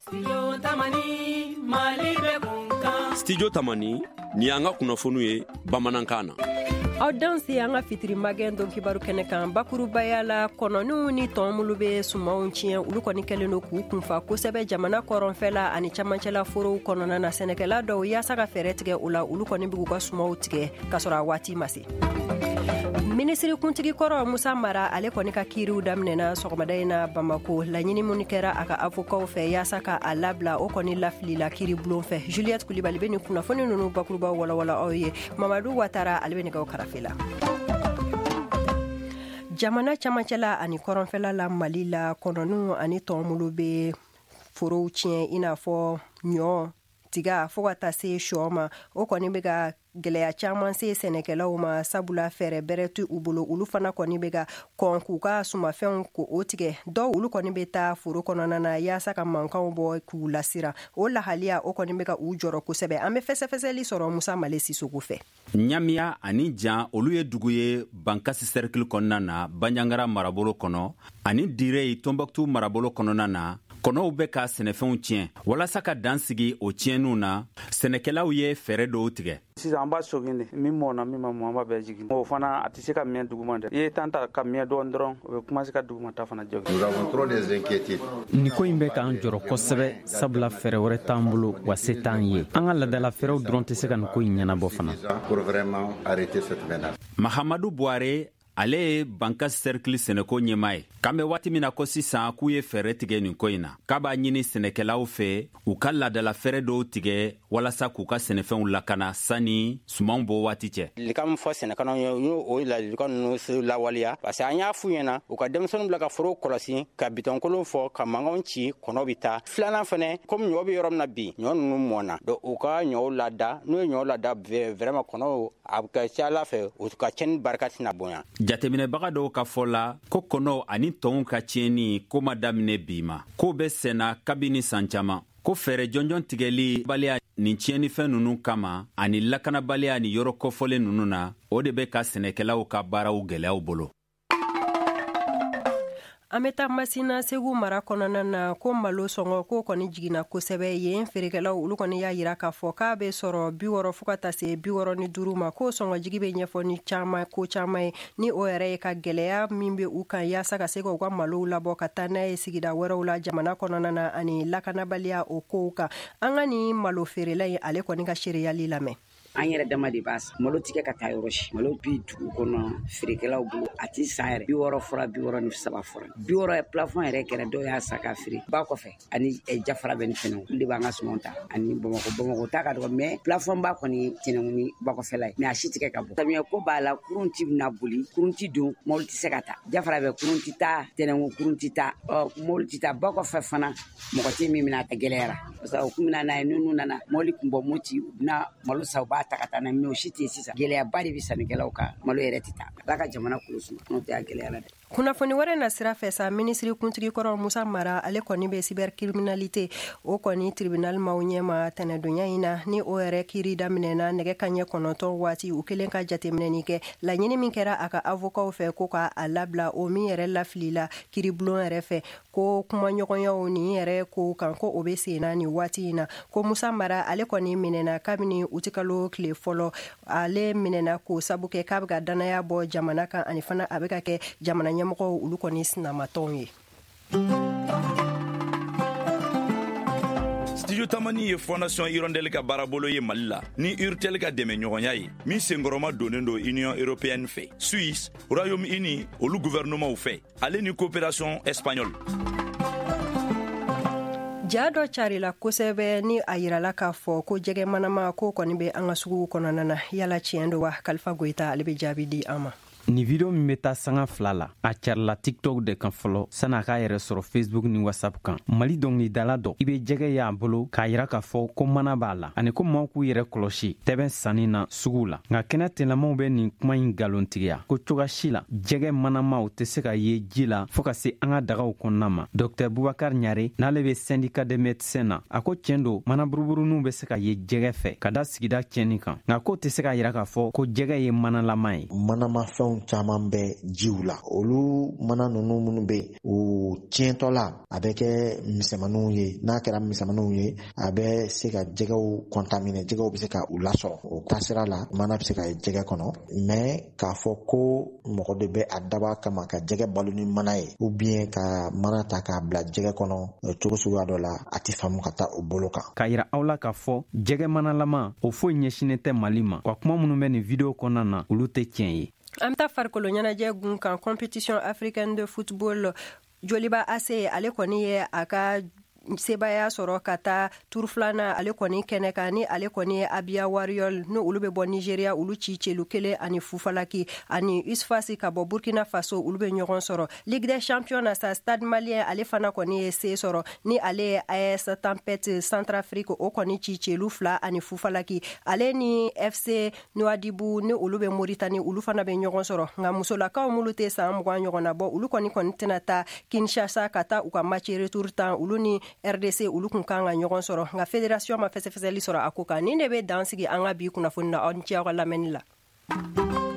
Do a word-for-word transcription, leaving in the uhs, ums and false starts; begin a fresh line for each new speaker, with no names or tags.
Studio Tamani Mali be kunkan.
Studio Tamani ni an ka kunnafoni ye bamanankan na.
Aw danse an ka fitiri magɛn don kibaru kɛnɛ kan bakurubaya la kɔnɔniw ni tɔnmulu be sumanw tiɲɛ olu kɔni kɛlen do k'u kunfa kosɛbɛ jamana kɔrɔnfɛla ani camancɛla forow kɔnɔna na sɛnɛkɛla dɔw yaasa ka fɛɛrɛ tigɛ o la olu kɔni b'u ka sumaw tigɛ k'a sɔrɔ a waati ma se. Minisiri kuntigi kɔrɔ Musa Mara ale kɔni ka kiiriw daminɛna sɔgɔmada in na Bamako laɲini mun kɛra a ka avokaw fɛ yaasa ka a labila o kɔni lafilila kiiri bulon fɛ. Juliette Kulibali be ni kunnafoni nunu bakuruba walawala aw ye. Mamadu Watara ale be nɛgɛw karafe la. Jamana camancɛla ani kɔrɔnfɛla la Mali la kɔnɔniw ani tɔnmulu be forow tiɲɛ i n'a fɔ ɲɔ tiga fo ka taa se sɔ ma o kɔni bɛ ka gɛlɛya caman se sɛnɛkɛlaw ma sabula fɛɛrɛ bɛrɛ tu u bolo olu fana kɔni bɛ ka kɔn k'u ka sumafɛnw ko o tigɛ dɔw olu kɔni bɛ taa foro kɔnɔna na yaasa ka mankanw bɔ k'u lasira o lahaliya o kɔni bɛ ka u jɔrɔ kosɛbɛ an bɛ fɛsɛfɛsɛli sɔrɔ Musa Male Sisoko fɛ.
Ɲamiya ani Jan olu ye dugu ye Bankasi cercle kɔnɔna na Banjangara marabolo kɔnɔ ani Dire Tombouctou marabolo kɔnɔna na kɔnɔw bɛ ka sɛnɛfɛnw tiɲɛ walasa ka dan sigi o tiɲɛniw na sɛnɛkɛlaw ye fɛɛrɛ dɔw tigɛ.
Sisan an b'a sɔgin de min mɔna min ma mɔ an b'a bɛɛ jigin o fana a tɛ se ka miyɛn duguma dɛ i ye tan ta ka miyɛn dɔɔni dɔrɔn o bɛ commencer ka duguma ta fana jɔgin.
Nous avons trop des inquiétudes.
Ni ko in bɛ k'an jɔrɔ kosɛbɛ sabula fɛɛrɛ wɛrɛ t'an bolo wa se t'an ye an ka ladala fɛɛrɛw dɔrɔn tɛ se ka nin ko in ɲɛnabɔ fana.
Pour vraiment arrêter cette menace.
Mahamadou Bouare ale ye Bankasi cercle sɛnɛko ɲɛmaa ye k'an bɛ waati min na ko sisan k'u ye fɛɛrɛ tigɛ nin ko in na k'a b'a ɲini sɛnɛkɛlaw fɛ u ka ladala fɛɛrɛ dɔw tigɛ walasa k'u ka sɛnɛfɛnw lakana sani sumanw bɔ waati cɛ.
Ladilikan min fɔ sɛnɛkɛlaw ye u y'o ladilikan ninnu lawaleya parce que an y'a f'u ɲɛna u ka denmisɛnninw bila ka forow kɔlɔsi ka bitɔnkolon fɔ ka mankanw ci kɔnɔ bi taa filanan fɛnɛ komi ɲɔ bɛ yɔrɔ min na bi ɲɔ ninnu mɔna donc u ka ɲɔw lada n'u ye ɲɔ lada vraiment kɔnɔw a ka ca Ala fɛ u ka tiɲɛni barika tɛna bonya.
Jateminɛbaga dɔw ka fɔ la ko kɔnɔw ani tɔnw ka tiɲɛni ko ma daminɛ bi ma ko bɛ sɛnɛ kabini san caman ko fɛɛrɛ jɔnjɔn tigɛli baliya nin tiɲɛnifɛn ninnu kama ani lakanabaliya ni yɔrɔ kɔfɔlen ninnu na o de bɛ ka sɛnɛkɛlaw ka baaraw gɛlɛyaw bolo.
An bɛ taa Masina Segu mara kɔnɔna na ko malo sɔngɔ ko kɔni jiginna kosɛbɛ yen feerekɛlaw olu kɔni y'a yira k'a fɔ k'a bɛ sɔrɔ bi wɔɔrɔ fo ka taa se bi wɔɔrɔ ni duuru ma ko sɔngɔjigi bɛ ɲɛfɔ ni caman ko caman ye ni o yɛrɛ ye ka gɛlɛya min bɛ u kan yaasa ka se k'u ka malow labɔ ka taa n'a ye sigida wɛrɛw la jamana kɔnɔna na ani lakanabaliya o kow kan an ka ni malo feerela ye ale kɔni ka seereyali lamɛn.
An yɛrɛ dama de b'a san malo tigɛ ka taa yɔrɔ si malo bi dugu kɔnɔ feerekɛlaw bolo a ti san yɛrɛ bi wɔɔrɔ fɔra bi wɔɔrɔ ni saba fɔra bi wɔɔrɔ ye plafond yɛrɛ kɛra dɔw y'a san k'a feere ba kɔfɛ ani jafara bɛ ni tɛnɛnw olu de b'an ka sumanw ta ani Bamakɔ Bamakɔ ta ka dɔgɔ mais plafond ba kɔni tɛnɛnw ni ba kɔfɛla ye mais a si tigɛ ka bɔ samiya ko b'a la kurun ti bɛna boli kurun ti don mɔbili ti se ka taa jafara bɛ kurun ti taa tɛnɛnw kurun ti taa ɔ mɔbili ti taa ba kɔfɛ fana mɔgɔ tɛ min bɛna a gɛlɛyara parce que u kun bɛna n'a ye n'u nana mɔbili kun bɔ Moti u bɛna malo sa u b'a ta ka taa n'a mais o si tɛ sisan gɛlɛyaba de bɛ sannikɛlaw kan malo yɛrɛ tɛ taa Ala ka jamana kɔlɔsi n'o tɛ a gɛlɛyara dɛ.
Kunnafoni wɛrɛ na sira fɛ sa minisiri kuntigi kɔrɔ Musa Mara ale kɔni bɛ cybercriminalité o kɔni tribunal maaw ɲɛma tɛnɛdonya in na ni o yɛrɛ kiiri daminɛna nɛgɛ kanɲɛ kɔnɔntɔn waati u kelen ka jateminɛni kɛ laɲini min kɛra a ka avokaw fɛ ko ka a labila o min yɛrɛ lafilila kiiribulon yɛrɛ fɛ ko kumaɲɔgɔnyaw ni yɛrɛ ko kan ko o bɛ senna ni waati in na ko Musa Mara ale kɔni minɛna kabini utikalo tile fɔlɔ ale minɛna k'o sabu kɛ k'a bɛ ka danaya bɔ jamana kan ani fana a bɛ ka kɛ jamana ɲɛmɔgɔw olu kɔni sinamatɔnw ye.
Studio Tamani ye Fondation Hirondelle ka baarabolo ye Mali la ni Urtel ka dɛmɛ ɲɔgɔnya ye min senkɔrɔma donnen do Union Européenne fɛ Suisse Royaume-Uni olu gouvernement fɛ ale ni coopération espagnole.
Ja dɔ carila kosɛbɛ ni a yirala k'a fɔ ko jɛgɛ manama ko kɔni bɛ an ka suguw kɔnɔna na yala tiɲɛ do wa Kalifa Goyita ale bɛ jaabi di an ma.
Ni video min bɛ taa sanga fila la a carila TikTok de kan fɔlɔ san'a k'a yɛrɛ sɔrɔ Facebook ni WhatsApp kan Mali dɔnkilidala dɔ i bɛ jɛgɛ y'a bolo k'a yira k'a fɔ ko mana b'a la ani ko maaw k'u yɛrɛ kɔlɔsi tɛbɛn sanni na suguw la nka kɛnɛ tɛnɛlamaw bɛ nin kuma in galontigiya ko cogoya si la jɛgɛ manamaw tɛ se ka ye ji la fɔɔ ka se an ka dagaw kɔnɔna ma Dr Boubacar Ɲare n'ale bɛ syndicat des médecins na a ko tiɲɛ do mana buruburuninw bɛ se ka ye jɛgɛ fɛ ka da sigida tiɲɛni kan nka ko tɛ se ka yira k'a fɔ ko jɛgɛ ye manalama ye.
Manamafɛnw fɛnw caaman bɛ jiw la olu mana nunu minnu be u tiɲɛtɔ la a bɛ kɛ misɛmaninw ye n'a kɛra misɛmaninw ye a bɛ se ka jɛgɛw kɔntamine jɛgɛw bɛ se ka u lasɔrɔ o taasira la mana bɛ se ka ye jɛgɛ kɔnɔ mais k'a fɔ ko mɔgɔ de bɛ a daba kama ka jɛgɛ balo ni mana ye ou bien ka mana ta k'a bila jɛgɛ kɔnɔ cogo suguya dɔ la a tɛ faamu ka taa o bolo kan
k'a yira aw la k'a fɔ jɛgɛ manalama o foyi ɲɛsinen tɛ Mali ma wa kuma minnu bɛ nin video kɔnɔna na olu tɛ tiɲɛ ye.
An bɛ taa farikolo ɲɛnajɛ gun kan compétition africaine de football Joliba A C ale kɔni ye a ka sebaya sɔrɔ ka taa tour filanan ale kɔni kɛnɛ kan ni ale kɔni ye Abia Warriors no olu bɛ bɔ Nigeria olu ci celu kelen ani Fufalaki ani Usfasi ka bɔ Burkina Faso olu bɛ ɲɔgɔn sɔrɔ Ligue des Champions na sa Stade Malien ale fana kɔni ye se sɔrɔ ni ale ye A S Tempête Centrafrique o kɔni ci celu fila ani Fufalaki ale ni F C Nouadhibou ni olu bɛ Mauritanie olu fana bɛ ɲɔgɔn sɔrɔ nka musolakaw mulu tɛ san mugan ɲɔgɔn na bɔ olu kɔni kɔni tɛna taa Kinshasa ka taa u ka match retour tan olu ni R D C olu kun kan ka ɲɔgɔn sɔrɔ nka fédération ma fɛsɛfɛsɛli sɔrɔ a ko kan ni ne bɛ dan sigi an ka bi kunnafoni na aw ni ce aw ka lamɛnni la.